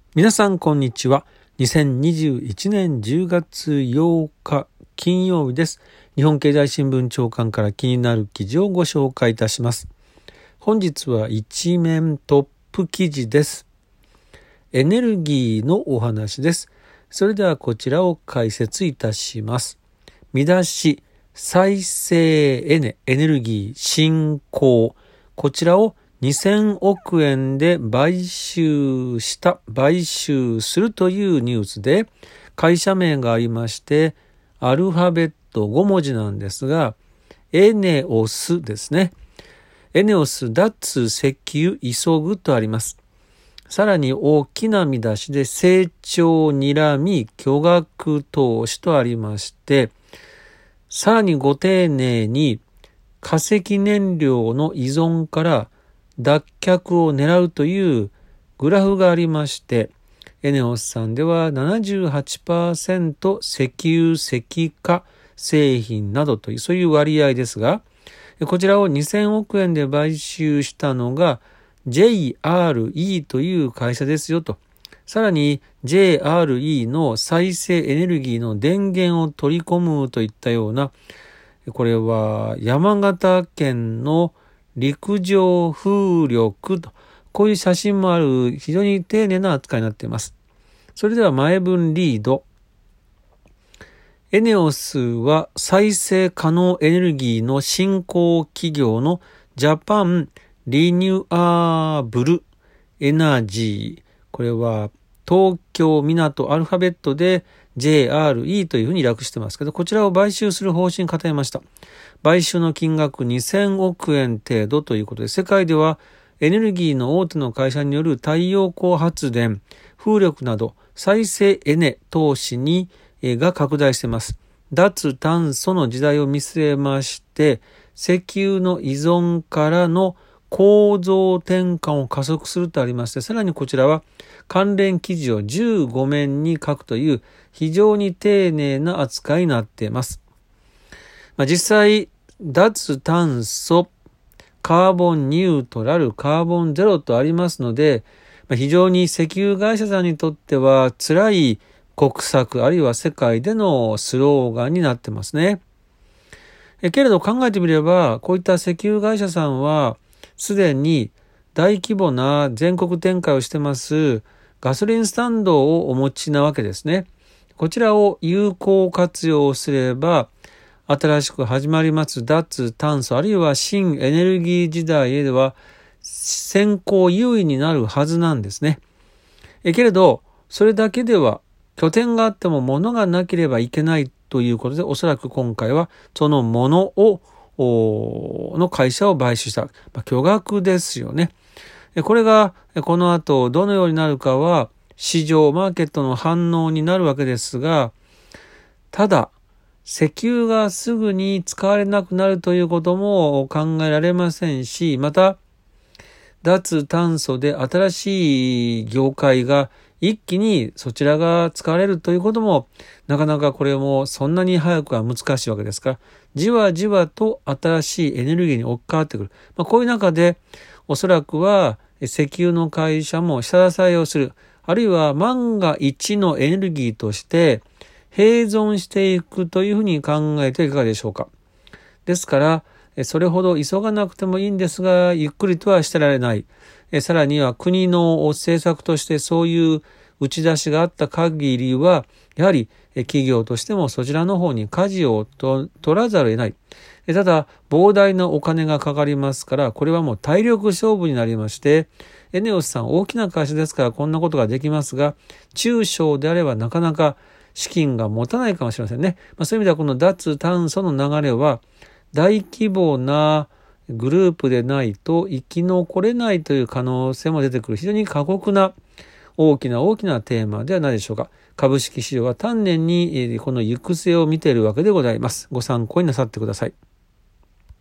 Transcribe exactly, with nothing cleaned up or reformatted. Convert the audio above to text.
皆さんこんにちは。にせんにじゅういちねんじゅうがつようか金曜日です。日本経済新聞長官から気になる記事をご紹介いたします。本日は一面トップ記事です。エネルギーのお話です。それではこちらを解説いたします。見出し、再生エネ、エネルギー振興、こちらをにせんおくえんで買収した、買収するというニュースで、会社名がありまして、アルファベットごもじなんですが、エネオスですね。エネオス脱石油急ぐとあります。さらに大きな見出しで成長にらみ巨額投資とありまして、さらにご丁寧に化石燃料の依存から脱却を狙うというグラフがありまして、エネオスさんでは ななじゅうはちパーセント 石油石化製品などというそういう割合ですが、こちらをにせんおくえんで買収したのが ジェイアールイー という会社ですよと。さらに ジェイアールイー の再生エネルギーの電源を取り込むといったような、これは山形県の陸上風力と、こういう写真もある非常に丁寧な扱いになっています。それでは前文リード。エネオスは再生可能エネルギーの新興企業のジャパンリニューアブルエナジー。これは東京港アルファベットで ジェイアールイー というふうに略してますけど、こちらを買収する方針を固めました。買収の金額にせんおくえん程度ということで、世界ではエネルギーの大手の会社による太陽光発電、風力など再生エネ投資にが拡大しています。脱炭素の時代を見据えまして、石油の依存からの構造転換を加速するとありまして、さらにこちらは関連記事をじゅうごめんに書くという非常に丁寧な扱いになっています。まあ、実際、脱炭素、カーボンニュートラル、カーボンゼロとありますので、まあ、非常に石油会社さんにとっては辛い国策、あるいは世界でのスローガンになってますね。えけれど考えてみれば、こういった石油会社さんは、すでに大規模な全国展開をしてますガソリンスタンドをお持ちなわけですね。こちらを有効活用すれば、新しく始まります脱炭素あるいは新エネルギー時代へでは先行優位になるはずなんですね。えけれど、それだけでは拠点があっても物がなければいけないということで、おそらく今回はその物をの会社を買収した。まあ、巨額ですよね。これがこの後どのようになるかは市場、マーケットの反応になるわけですが、ただ、石油がすぐに使われなくなるということも考えられませんし、また、脱炭素で新しい業界が一気にそちらが使われるということも、なかなかこれもそんなに早くは難しいわけですから、じわじわと新しいエネルギーに置き換わってくる。まあ、こういう中で、おそらくは石油の会社も下支えをする。あるいは万が一のエネルギーとして、併存していくというふうに考えていかがでしょうか。ですから、それほど急がなくてもいいんですが、ゆっくりとはしてられない。さらには国の政策としてそういう打ち出しがあった限りは、やはり企業としてもそちらの方に舵を取らざるを得ない。ただ、膨大なお金がかかりますから、これはもう体力勝負になりまして、エネオスさん大きな会社ですからこんなことができますが、中小であればなかなか資金が持たないかもしれませんね。まあ、そういう意味ではこの脱炭素の流れは大規模なグループでないと生き残れないという可能性も出てくる非常に過酷な大きな大きなテーマではないでしょうか。株式市場は丹念にこの行く末を見ているわけでございます。ご参考になさってください。